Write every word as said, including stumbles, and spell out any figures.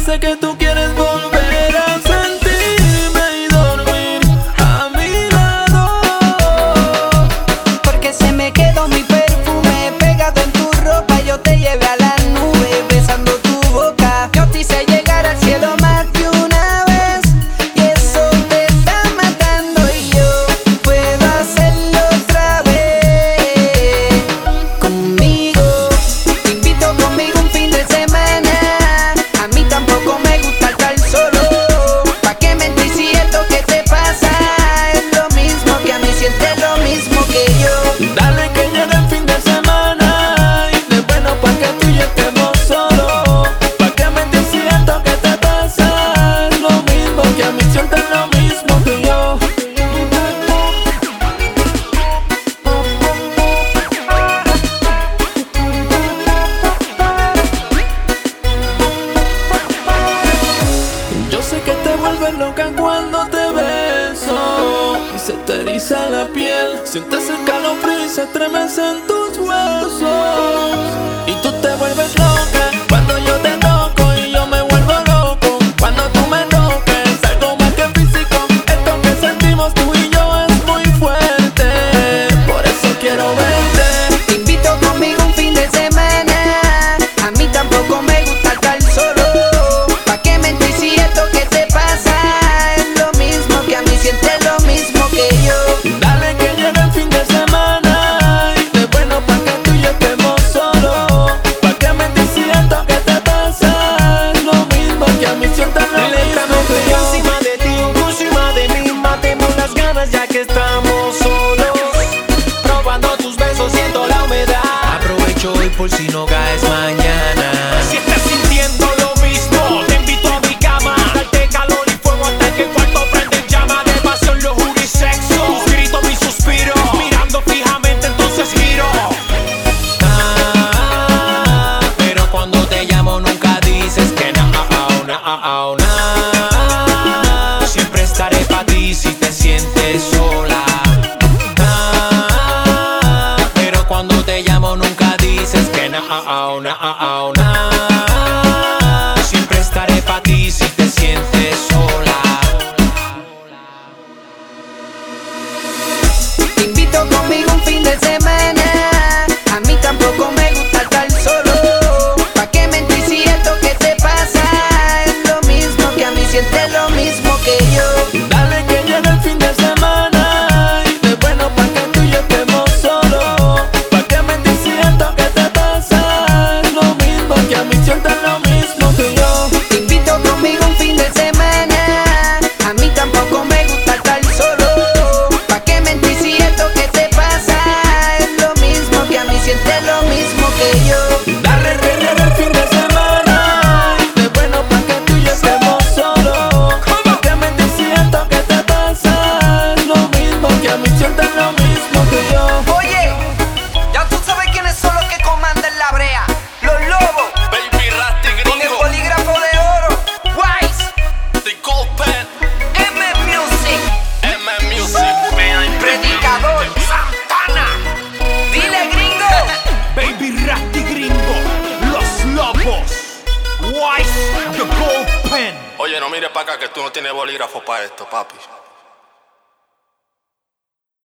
sé que tú quieres volver a sentirme y dormir a mi lado, porque se me quedó mi perfume pegado en tu ropa. Yo te llevé a la nube besando tu boca. Yo te hice llegar al cielo más de una vez, y eso te está matando, y yo puedo hacerlo otra vez. Conmigo, te invito conmigo un fin de semana. A mí tampoco me gusta estar solo. ¿Pa' qué mentir si esto que te pasa es lo mismo que a mí? Sientes lo mismo que yo. dale que llegue el fin de semana y de bueno pa' que tú y yo estemos solos. ¿Pa' qué mentir si esto que te pasa es lo mismo que a mí? Sientes lo mismo que yo. Yo sé que te vuelves loca cuando te beso y se te eriza la piel, sientes el calofrío y se estremecen tus huesos, y tú te vuelves loca cuando yo te toco y yo me vuelvo loco cuando tú me toques. Algo más que físico, esto que sentimos tú y yo es muy fuerte, por eso quiero verte. Te invito conmigo un fin de semana. A mí tampoco me gusta estar solo. ¿Pa' qué mentir si esto que te pasa es lo mismo que a mí? Sientes lo mismo que yo. Dale que llegue el fin de semana y de bueno pa' que tú y yo estemos solos. ¿Pa' qué mentir si esto que te pasa es lo mismo que a mí? Sientes lo mismo que yo. Encima de ti, encima de mí, matemos las ganas ya que estamos solos. Probando tus besos, siento la humedad. Aprovecho hoy por si no caes mañana. Si estás sintiendo lo mismo, te invito a mi cama. Darte calor y fuego hasta que el cuarto prende en llama. De pasión, locura y sexo. Tus gritos, mis suspiros. Mirando fijamente, entonces giro. Ah, pero cuando te llamo nunca dices que no, no, no, no. Siempre estaré pa' ti si te sientes sola. Ah, pero cuando te llamo nunca dices que no, no, no, no. Siempre estaré pa' ti si te sientes sola. Te invito conmigo un fin de semana. A mí tampoco me gusta estar solo. ¿Pa' qué mentir si esto que te pasa es lo mismo que a mí? Sientes lo mismo que yo. Dale que llegue el fin de semana y de bueno pa' que tú y yo estemos solos. ¿Pa' qué mentir si esto que te pasa es lo mismo que a mí? Sientes lo mismo que yo. Te invito conmigo un fin de semana. A mí tampoco me gusta estar solo. ¿Pa' qué mentir si esto que te pasa es lo mismo que a mí? Sientes lo mismo que yo. Dale que llegue el fin de semana y de bueno pa' que tú y yo estemos solos. ¿Pa' qué mentir si esto que te pasa es lo mismo que a mí? Sientes lo mismo que yo. Oye, ya tú sabes quiénes son los que comandan la brea. Los lobos, Baby Rasty con el Gringo, bolígrafo de oro. Wise, The Gold Pen, M Music, M Music, man. Predicador, Santana. Dile gringo. Baby Rasty Gringo, Los Lobos, Wise, The Gold Pen. Oye, no mires para acá que tú no tienes bolígrafo para esto, papi.